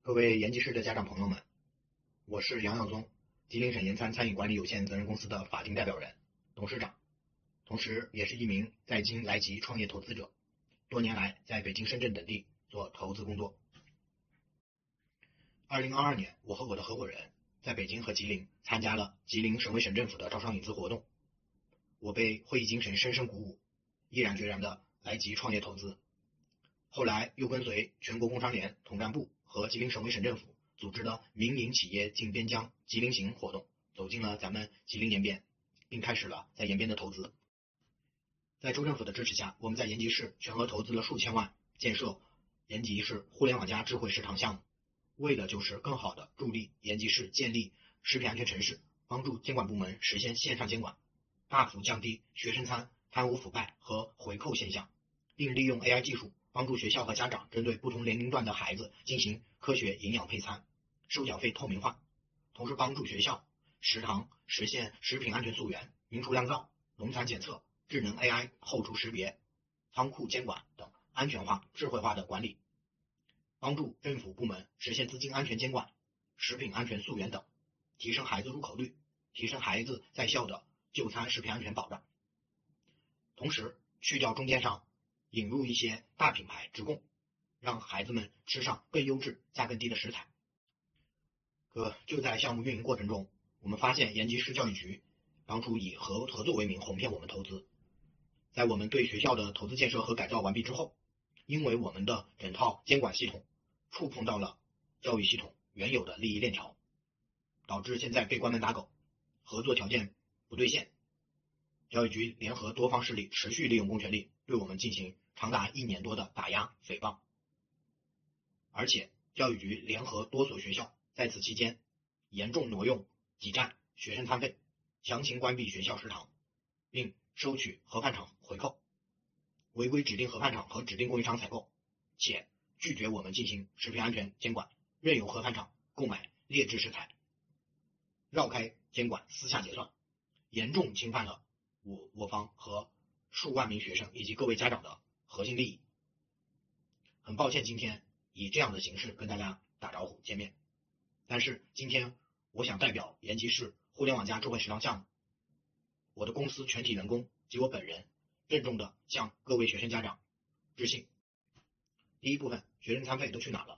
各位延吉市的家长朋友们，我是杨耀宗，吉林省盐餐餐饮管理有限责任公司的法定代表人、董事长，同时也是一名在京来吉创业投资者，多年来在北京、深圳等地做投资工作。2022年，我和我的合伙人在北京和吉林参加了吉林省委省政府的招商引资活动，我被会议精神深深鼓舞，毅然决然的来吉创业投资。后来又跟随全国工商联统战部和吉林省委省政府组织的民营企业进边疆吉林行活动，走进了咱们吉林延边，并开始了在延边的投资。在州政府的支持下，我们在延吉市全额投资了数千万，建设延吉市互联网加智慧食堂项目，为的就是更好的助力延吉市建立食品安全城市，帮助监管部门实现线上监管，大幅降低学生餐贪污腐败和回扣现象，并利用 AI 技术帮助学校和家长针对不同年龄段的孩子进行科学营养配餐，收缴费透明化，同时帮助学校食堂实现食品安全溯源、明厨亮灶、农残检测、智能 AI 后厨识别、仓库监管等安全化、智慧化的管理，帮助政府部门实现资金安全监管、食品安全溯源等，提升孩子入口率，提升孩子在校的就餐食品安全保障，同时去掉中间商，引入一些大品牌直供，让孩子们吃上更优质、价更低的食材。就在项目运营过程中，我们发现延吉市教育局当初以合作为名哄骗我们投资。在我们对学校的投资建设和改造完毕之后，因为我们的整套监管系统触碰到了教育系统原有的利益链条，导致现在被关门打狗，合作条件不兑现。教育局联合多方势力持续利用公权力对我们进行长达1年多的打压诽谤，而且教育局联合多所学校在此期间严重挪用挤占学生餐费，强行关闭学校食堂，并收取盒饭厂回扣，违规指定盒饭厂和指定供应商采购，且拒绝我们进行食品安全监管，任由盒饭厂购买劣质食材，绕开监管私下结算，严重侵犯了我方和数万名学生以及各位家长的核心利益。很抱歉今天以这样的形式跟大家打招呼见面，但是今天我想代表延吉市互联网加智慧食堂项目，我的公司全体员工及我本人郑重地向各位学生家长致信。第一部分，学生餐费都去哪了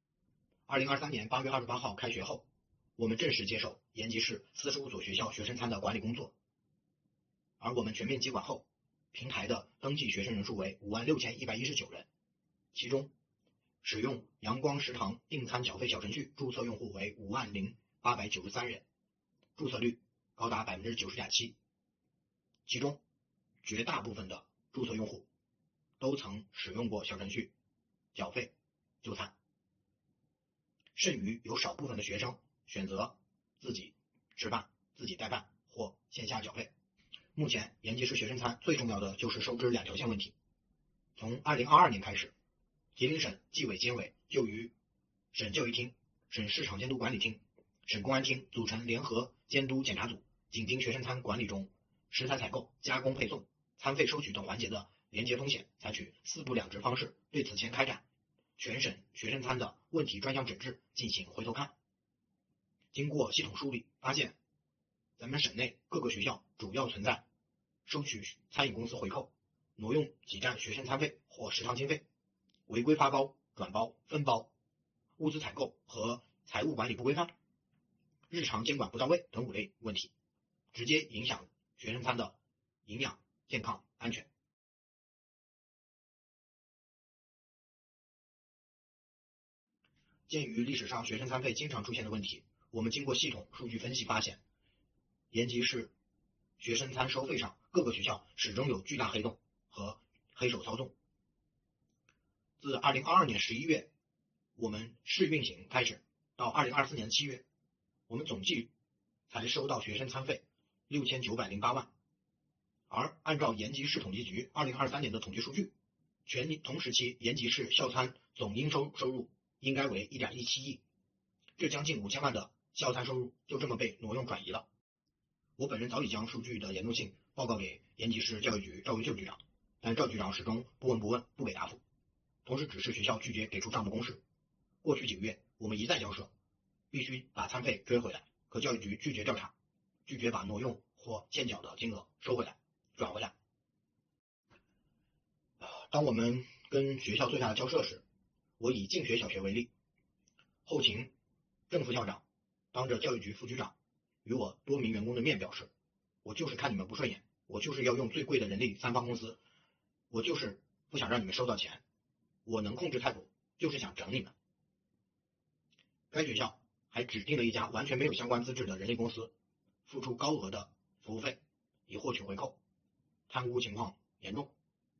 ？2023年8月28号开学后，我们正式接手延吉市45所学校学生餐的管理工作，而我们全面接管后，平台的登记学生人数为56119人，其中使用阳光食堂订餐缴费小程序注册用户为50893人，注册率高达90.7%，其中绝大部分的注册用户都曾使用过小程序缴费就餐，剩余有少部分的学生选择自己吃饭、自己带饭或线下缴费。目前延吉市学生餐最重要的就是收支2条线问题。从2022年开始，吉林省纪委监委就与省教育厅、省市场监督管理厅、省公安厅组成联合监督检查组，紧盯学生餐管理中食材采购、加工配送、餐费收取等环节的连结风险，采取4不2执方式对此前开展全省学生餐的问题专项整治进行回头看。经过系统梳理，发现咱们省内各个学校主要存在收取餐饮公司回扣、挪用挤占学生餐费或食堂经费、违规发包、转包、分包、物资采购和财务管理不规范、日常监管不到位等5类问题，直接影响学生餐的营养、健康、安全。鉴于历史上学生餐费经常出现的问题，我们经过系统数据分析发现，延吉市学生餐收费上各个学校始终有巨大黑洞和黑手操纵。自2022年11月我们试运行开始到2024年7月，我们总计才收到学生餐费6908万，而按照延吉市统计局2023年的统计数据，全同时期延吉市校餐总应收入应该为1.17亿，这将近5000万的校餐收入就这么被挪用转移了。我本人早已将数据的严重性报告给延吉市教育局赵文秀局长，但赵局长始终不闻不问，不给答复，同时指示学校拒绝给出账目公示。 过去几个月我们一再交涉，必须把餐费追回来，可教育局拒绝调查，拒绝把挪用或欠缴的金额收回来，转回来。当我们跟学校做下的交涉时，我以净学小学为例，后勤正副校长当着教育局副局长与我多名员工的面表示，我就是看你们不顺眼，我就是要用最贵的人力三方公司，我就是不想让你们收到钱，我能控制态度，就是想整你们。该学校还指定了一家完全没有相关资质的人力公司，付出高额的服务费以获取回扣，贪污情况严重。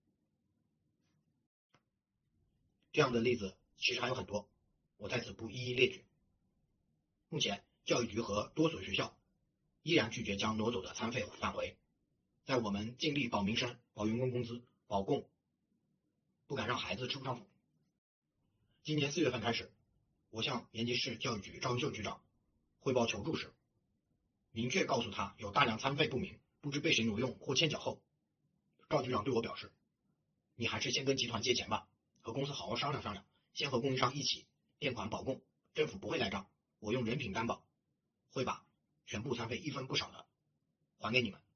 这样的例子其实还有很多，我在此不一一列举。目前教育局和多所学校依然拒绝将挪走的餐费返回，在我们尽力保民生、保员工工资、保供，不敢让孩子吃不上苦。今年4月份开始，我向延吉市教育局赵文秀局长汇报求助时，明确告诉他有大量餐费不明，不知被谁挪用或欠缴后，赵局长对我表示，你还是先跟集团借钱吧，和公司好好商量商量，先和供应商一起垫款保供，政府不会赖账，我用人品担保，会把全部餐费一分不少的还给你们。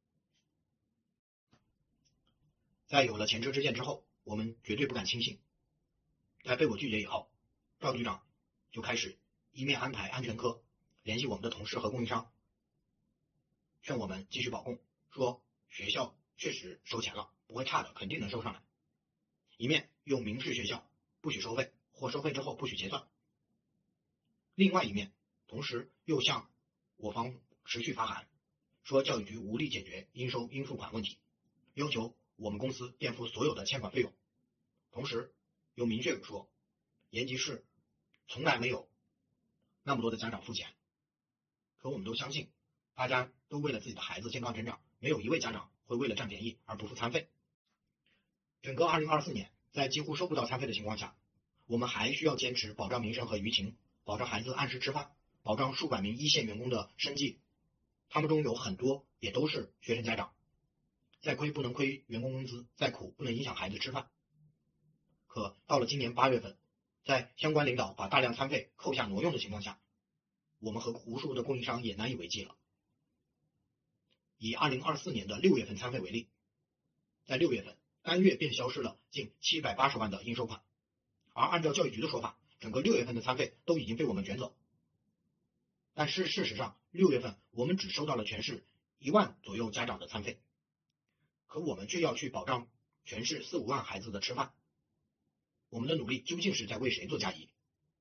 在有了前车之鉴之后，我们绝对不敢轻信。在被我拒绝以后，赵局长就开始一面安排安全科联系我们的同事和供应商，劝我们继续保供，说学校确实收钱了，不会差的，肯定能收上来。一面又明示学校不许收费，或收费之后不许结算。另外一面，同时又向我方持续发函，说教育局无力解决应收应付款问题，要求我们公司垫付所有的欠款费用。同时又明确说，延吉市从来没有那么多的家长付钱，可我们都相信，大家都为了自己的孩子健康成长，没有一位家长会为了占便宜而不付餐费。整个2024年，在几乎收不到餐费的情况下，我们还需要坚持保障民生和舆情，保障孩子按时吃饭，保障数百名一线员工的生计。他们中有很多也都是学生家长，再亏不能亏员工工资，再苦不能影响孩子吃饭。可到了今年8月份，在相关领导把大量餐费扣下挪用的情况下，我们和无数的供应商也难以为继了。以2024年的6月份餐费为例，在6月份单月便消失了近780万的应收款，而按照教育局的说法，整个6月份的餐费都已经被我们卷走。但是事实上，6月份我们只收到了全市1万左右家长的餐费，可我们却要去保障全市4-5万孩子的吃饭，我们的努力究竟是在为谁做嫁衣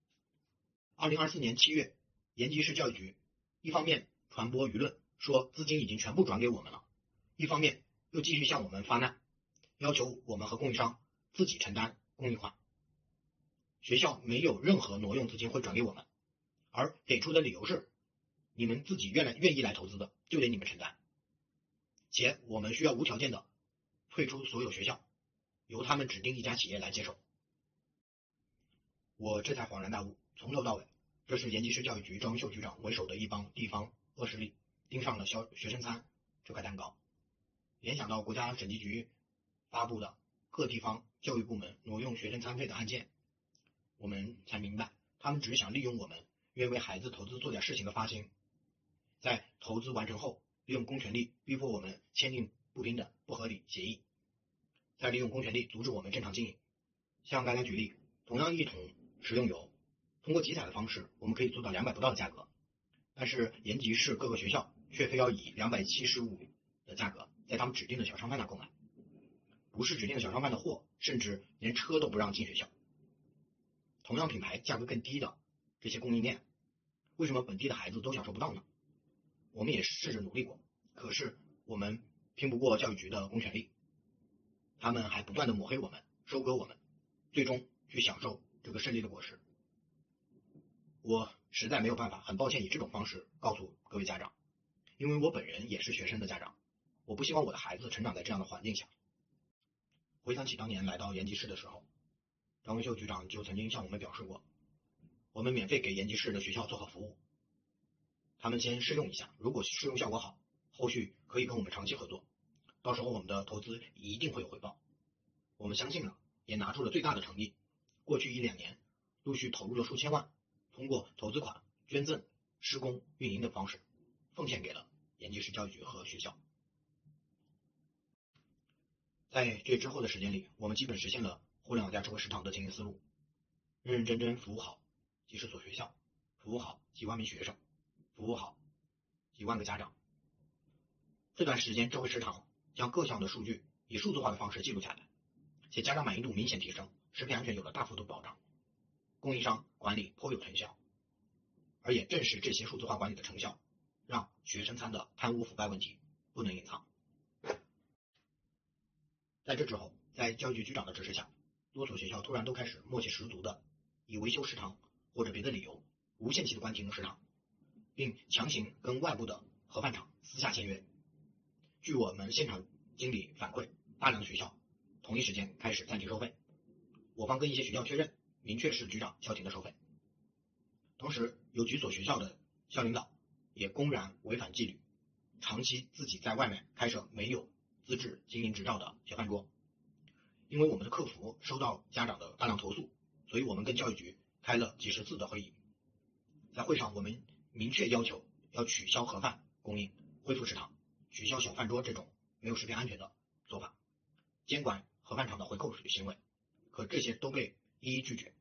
？2024年7月，延吉市教育局一方面传播舆论说资金已经全部转给我们了，一方面又继续向我们发难，要求我们和供应商自己承担供应款。学校没有任何挪用资金会转给我们，而给出的理由是，你们自己愿意来投资的，就得你们承担，且我们需要无条件的退出所有学校，由他们指定一家企业来接手。我这才恍然大悟，从头到尾，这是延吉市教育局赵文秀局长为首的一帮地方恶势力盯上了学生餐这块蛋糕。联想到国家审计局发布的各地方教育部门挪用学生餐费的案件，我们才明白，他们只想利用我们愿为孩子投资做点事情的发心，在投资完成后，利用公权力逼迫我们签订不平等、不合理协议，再利用公权力阻止我们正常经营。向大家举例，同样1桶食用油，通过集采的方式，我们可以做到200不到的价格，但是延吉市各个学校却非要以275的价格在他们指定的小商贩那购买，不是指定的小商贩的货，甚至连车都不让进学校。同样品牌价格更低的这些供应链，为什么本地的孩子都享受不到呢？我们也试着努力过，可是我们拼不过教育局的公权力，他们还不断的抹黑我们，收割我们，最终去享受这个胜利的果实。我实在没有办法，很抱歉以这种方式告诉各位家长，因为我本人也是学生的家长，我不希望我的孩子成长在这样的环境下。回想起当年来到延吉市的时候，张文秀局长就曾经向我们表示过，我们免费给延吉市的学校做好服务，他们先试用一下，如果试用效果好，后续可以跟我们长期合作，到时候我们的投资一定会有回报。我们相信了，也拿出了最大的诚意。过去1-2年， 陆续投入了数千万，通过投资款、捐赠、施工、运营等方式，奉献给了延吉市教育局和学校。在这之后的时间里，我们基本实现了互联网加智慧食堂的经营思路，认认真真服务好几十所学校，服务好几万名学生，服务好几万个家长。这段时间，智慧食堂将各项的数据以数字化的方式记录下来，且家长满意度明显提升，食品安全有了大幅度保障，供应商管理颇有成效。而也正是这些数字化管理的成效，让学生餐的贪污腐败问题不能隐藏。在这之后，在教育局局长的指示下，多所学校突然都开始默契十足的以维修食堂或者别的理由无限期的关停食堂，并强行跟外部的盒饭厂私下签约。据我们现场经理反馈，大量的学校同一时间开始暂停收费，我方跟一些学校确认，明确是局长叫停的收费。同时，有几所学校的校领导也公然违反纪律，长期自己在外面开设没有资质经营执照的小饭桌。因为我们的客服收到家长的大量投诉，所以我们跟教育局开了几十次的会议。在会上，我们明确要求要取消盒饭供应，恢复食堂，取消小饭桌这种没有食品安全的做法，监管盒饭厂的回扣行为，可这些都被一一拒绝。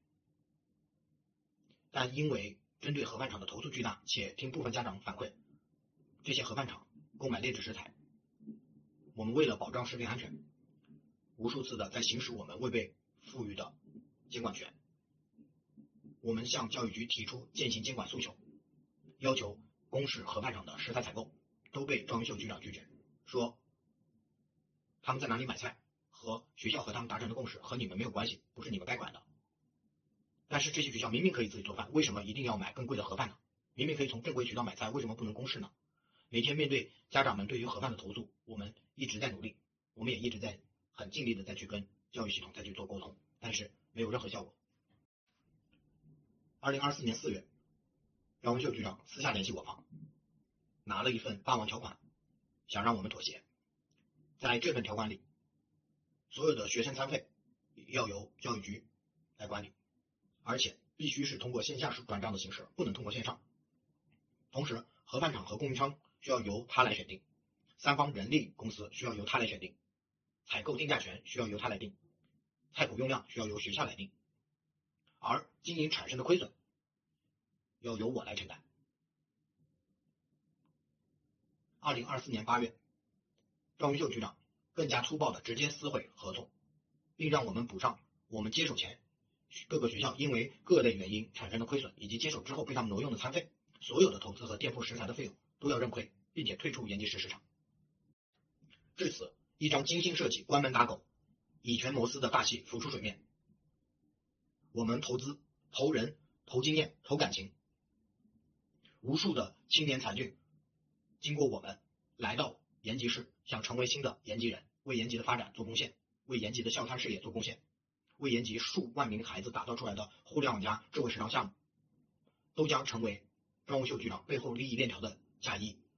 但因为针对盒饭厂的投诉巨大，且听部分家长反馈，这些盒饭厂购买劣质食材，我们为了保障食品安全，无数次的在行使我们未被赋予的监管权。我们向教育局提出践行监管诉求，要求公示盒饭厂的食材采购，都被庄云秀局长拒绝，说他们在哪里买菜和学校和他们达成的共识和你们没有关系，不是你们该管的。但是这些学校明明可以自己做饭，为什么一定要买更贵的盒饭呢？明明可以从正规渠道买菜，为什么不能公示呢？每天面对家长们对于盒饭的投诉，我们一直在努力，我们也一直在很尽力的再去跟教育系统再去做沟通，但是没有任何效果。2024年4月，饶文秀局长私下联系我方，拿了一份霸王条款，想让我们妥协。在这份条款里，所有的学生餐费要由教育局来管理，而且必须是通过线下转账的形式，不能通过线上。同时，盒饭厂和供应商需要由他来选定，三方人力公司需要由他来选定，采购定价权需要由他来定，菜谱用量需要由学校来定，而经营产生的亏损要由我来承担。2024年8月，赵云秀局长更加粗暴的直接撕毁合同，并让我们补上我们接手前各个学校因为各类原因产生的亏损，以及接手之后被他们挪用的餐费，所有的投资和垫付食材的费用都要认亏，并且退出延吉市市场。至此，一张精心设计、关门打狗、以权谋私的大戏浮出水面。我们投资、投人、投经验、投感情，无数的青年才俊经过我们来到延吉市，想成为新的延吉人，为延吉的发展做贡献，为延吉的校餐事业做贡献，为延吉数万名孩子打造出来的互联网加智慧食堂项目，都将成为庄文秀局长背后利益链条的嫁衣。